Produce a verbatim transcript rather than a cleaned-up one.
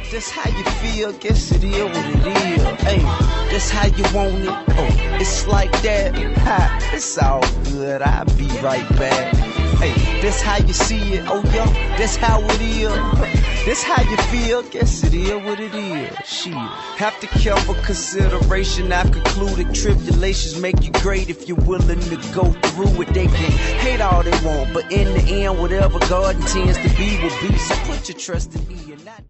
This how you feel, guess it is what it is. Hey, this how you want it. Oh, it's like that. Ha, it's all good. I'll be right back. Hey, this how you see it. Oh, yo, this how it is. This how you feel, guess it is what it is. Shit. Have to care for consideration. I've concluded tribulations make you great if you're willing to go through it. They can hate all they want, but in the end, whatever God intends to be will be. So put your trust in me and not